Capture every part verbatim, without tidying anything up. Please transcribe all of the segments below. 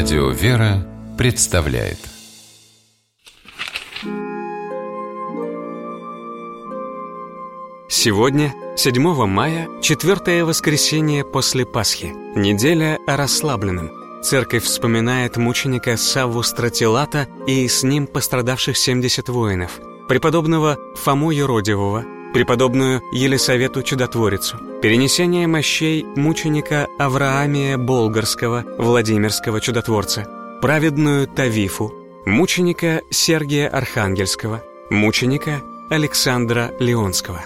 Радио «Вера» представляет. Сегодня, седьмого мая, четвертое воскресенье после Пасхи, неделя о расслабленном. Церковь вспоминает мученика Савву Стратилата и с ним пострадавших семьдесят воинов, преподобного Фому Юродивого, преподобную Елисавету Чудотворицу, перенесение мощей мученика Авраамия Болгарского, Владимирского чудотворца, праведную Тавифу, мученика Сергия Архангельского, мученика Александра Лионского.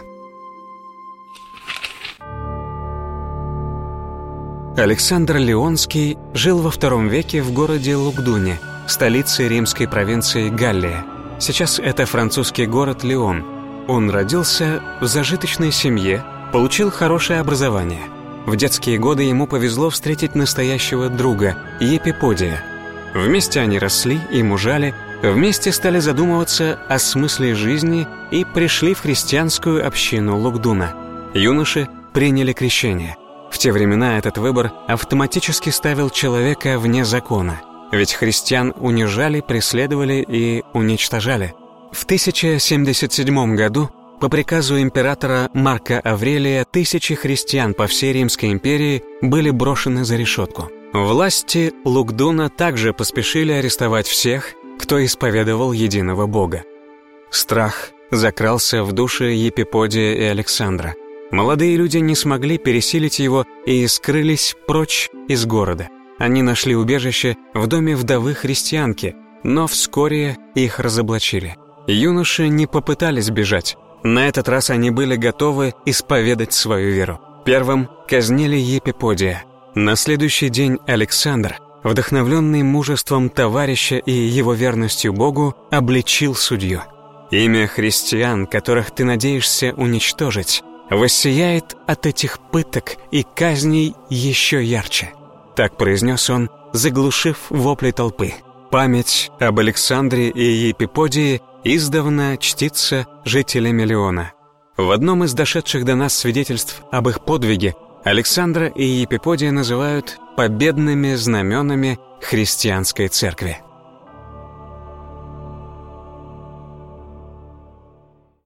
Александр Лионский жил во втором веке в городе Лугдуне, столице римской провинции Галлия. Сейчас это французский город Лион. Он родился в зажиточной семье, получил хорошее образование. В детские годы ему повезло встретить настоящего друга, Епиподия. Вместе они росли и мужали, вместе стали задумываться о смысле жизни и пришли в христианскую общину Лугдуна. Юноши приняли крещение. В те времена этот выбор автоматически ставил человека вне закона, ведь христиан унижали, преследовали и уничтожали. В тысяча семьдесят седьмом году по приказу императора Марка Аврелия тысячи христиан по всей Римской империи были брошены за решетку. Власти Лугдуна также поспешили арестовать всех, кто исповедовал единого Бога. Страх закрался в души Епиподия и Александра. Молодые люди не смогли пересилить его и скрылись прочь из города. Они нашли убежище в доме вдовы христианки, но вскоре их разоблачили. Юноши не попытались бежать. На этот раз они были готовы исповедать свою веру. Первым казнили Епиподия. На следующий день Александр, вдохновленный мужеством товарища и его верностью Богу, обличил судью. «Имя христиан, которых ты надеешься уничтожить, воссияет от этих пыток и казней еще ярче». Так произнес он, заглушив вопли толпы. Память об Александре и Епиподии издавна чтится жителями Лиона. В одном из дошедших до нас свидетельств об их подвиге Александра и Епиподия называют победными знаменами христианской церкви.